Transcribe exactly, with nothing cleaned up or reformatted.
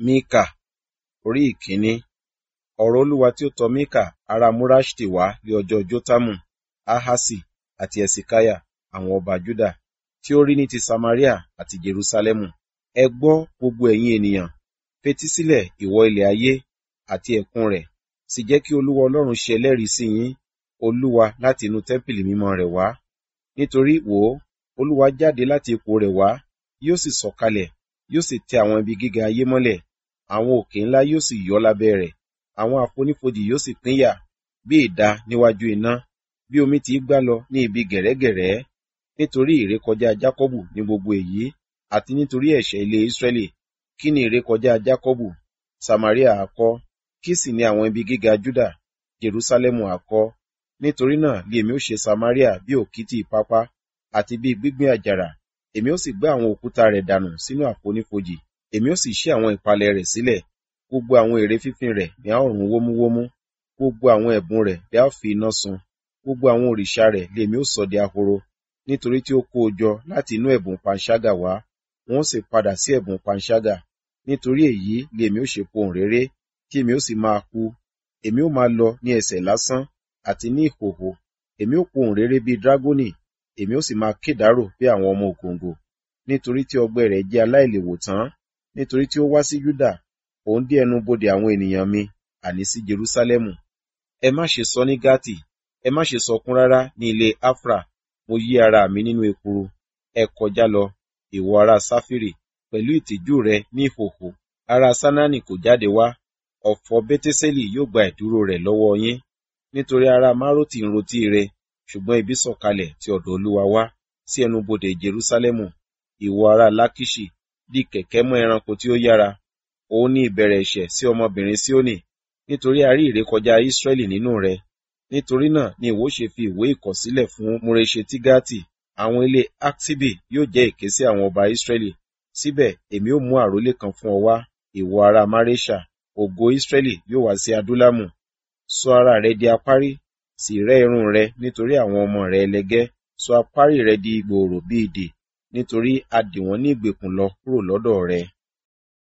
Míkà orí ìkíní. Ọ̀rọ̀ Olúwa tí ó tọ Míkà ará Múráṣtì wá ní ọjọ́ Jótámù, Ahasi àti Ẹsikaiah àwọn ọba Júdà, tí ó rí ní ti Samaria àti Jerúsálẹ́mù. Ẹ gbọ́ gbogbo ẹ̀yin ènìyàn, fetísílẹ̀ ìwọ ilẹ̀ ayé àti ẹ̀kún rẹ̀, sì jẹ́ kí Olúwa Ọlọ́run ṣe ẹlẹ́rìí sí yín, Olúwa láti inú tẹ́ḿpìlì mímọ́ rẹ̀ wá. Nítorí wò ó, Olúwa jáde láti ipò rẹ̀ wá, yóò sì sọ̀kalẹ̀, yóò sì tẹ àwọn ibi gíga ayé mọ́lẹ̀, àwọn òkè ńlá yóò sì yọ́ lábẹ́ rẹ̀, àwọn àfonífojì yóò sì pínyà bí idà níwájú iná, bí omi ti í gbá lọ ní ibi gẹ̀rẹ́gẹ̀rẹ́. Nítorí ìrékọjá Jákọ́bù ní gbogbo èyí, àti nítorí ẹ̀ṣẹ̀ ilé Ísírẹ́lì. Kí ni ìrékọjá Jákọ́bù? Samaria ha kọ́? Kí sì ni àwọn ibi gíga Júdà? Jerúsálẹ́mù ha kọ́? Nítorí náà ni èmi ó ṣe Samaria bí òkìtì pápá, àti bí gbígbín àjàrà. Èmi ó sì gbá àwọn òkúta rẹ̀ dànù sínú àfonífojì, èmi ó sì ṣí àwọn ìpalẹ̀ rẹ̀ sílẹ̀. Gbogbo àwọn ère fífín rẹ̀ ni a ó run wómúwómú, gbogbo àwọn ẹ̀bùn rẹ̀ ni a ó fi iná sun, gbogbo àwọn òrìṣà rẹ̀ lèmi ó sọ di ahoro. Nítorí tí ó kó o jọ láti inú ẹ̀bùn panṣágà wá, wọn ó sì padà sí ẹ̀bùn panṣágà. Nítorí èyí lèmi ó ṣe pohùnréré, tí èmi ó sì máa kú. Èmi ó máa lọ ní ẹsẹ̀ lásán àti ní ìhòhò. Èmi ó pohùnréré bí dragoni, èmi ó sì máa kédàárò bí àwọn ọmọ ògòǹgò. Nítorí tí ọgbẹ́ rẹ̀ jẹ́ aláìlèwòtán, nítorí tí ó wá sí Júdà, òun dé ẹnu bodè àwọn ènìyàn mi, àní sí Jerúsálẹ́mù. Ẹ má ṣe sọ ní Gátì, ẹ má ṣe sọkún rárá ní ilé Afra. Mo yí ara mi nínú ekuru. Ẹ kọjá lọ, ìwọ ará Sáfírì, pẹ̀lú ìtìjú rẹ ní ìhòhò. Ará Sánánì kò jáde wá, ọ̀fọ̀ Bẹ́tésélì yóò gba ìdúró rẹ̀ lọ́wọ́ yín. Nítorí ará Márótì ń rotí ire, ṣùgbọ́n ibi sọ̀kalẹ̀ ti ọ̀dọ̀ Olúwa wá sí ẹnu bodè Jerúsálẹ́mù. Ìwọ ará Lákíṣì, di kẹ̀kẹ́ mọ́ ẹranko tí ó yára. Òun ní ìbẹ̀rẹ̀ ẹ̀ṣẹ̀ sí ọmọbìnrin Síónì, nítorí a rí ìrékọjá Ísírẹ́lì nínú rẹ̀. Nítorí náà ni ìwọ ṣe fi ìwé ìkọ̀sílẹ̀ fún Múreṣetégátì. Àwọn ilé Aksibi yóò jẹ́ èké sí àwọn ọba Ísírẹ́lì. Síbẹ̀ èmi ó mú àrólé kan fún ọ wá, ìwọ ará Máréṣà. Ògo Ísírẹ́lì yóò wá sí Adúlámù. Sọ ara rẹ di apárí, sì rẹ́ irun rẹ nítorí àwọn ọmọ rẹ ẹlẹgẹ́. Sọ apárí rẹ di gbòòrò bí idè, nítorí a dì wọ́n ní ìgbèkùn lọ kúrò lọ́dọ̀ rẹ.